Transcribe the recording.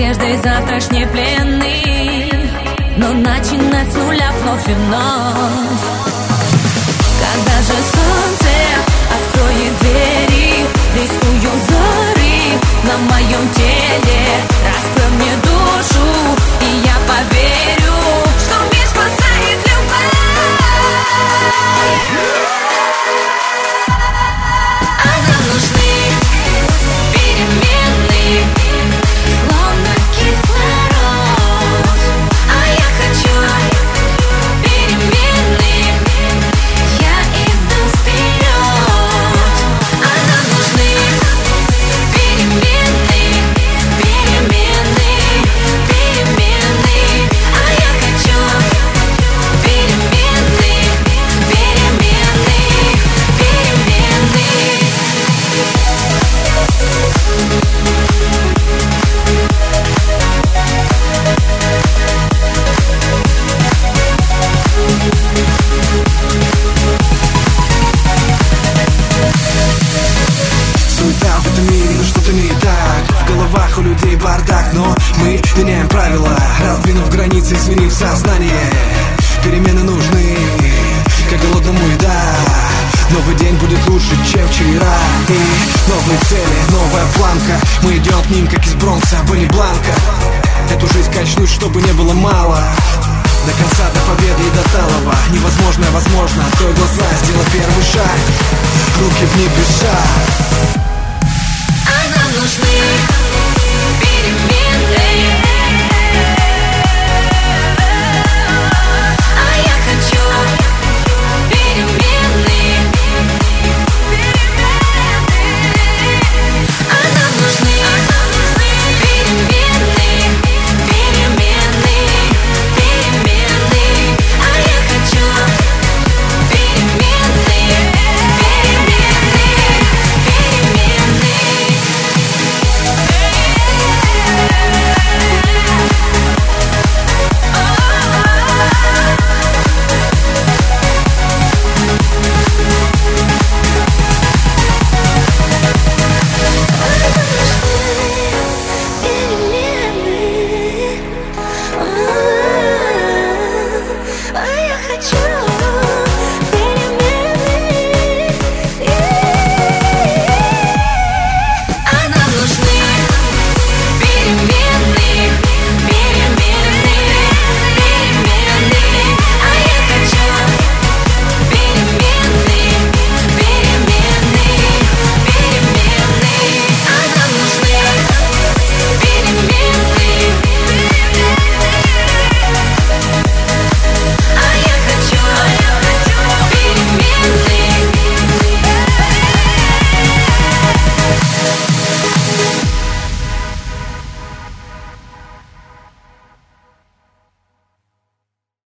надеждой завтрашней пленный, но начинать с нуля вновь и вновь. Когда же солнце откроет двери, рисую зоры на моем теле. Раскрой мне душу, и я поверю, что мир спасает любовь. А нам нужны перемены, словно кислород. А я хочу перемены, я иду вперед. А нам нужны перемены, перемены, перемены. А я хочу перемены, перемены, перемены. Суета в этом мире, но что-то не так. В головах у людей бардак, но мы меняем правила, раздвинув границы, изменив сознание. Перемены нужны, как голодному еда. Новый день будет лучше, чем вчера. И новые цели, новая планка. Мы идем к ним, как из Бронкса, Бенни Бланка. Эту жизнь качнуть, чтобы не было мало. До конца, до победы и до талого. Невозможное возможно, открой глаза, сделай первый шаг. Руки в небеса. А нам нужны перемены. А я хочу перемены. А нам нужны перемены, перемены, перемены. А я хочу перемены, перемены, перемены. А я хочу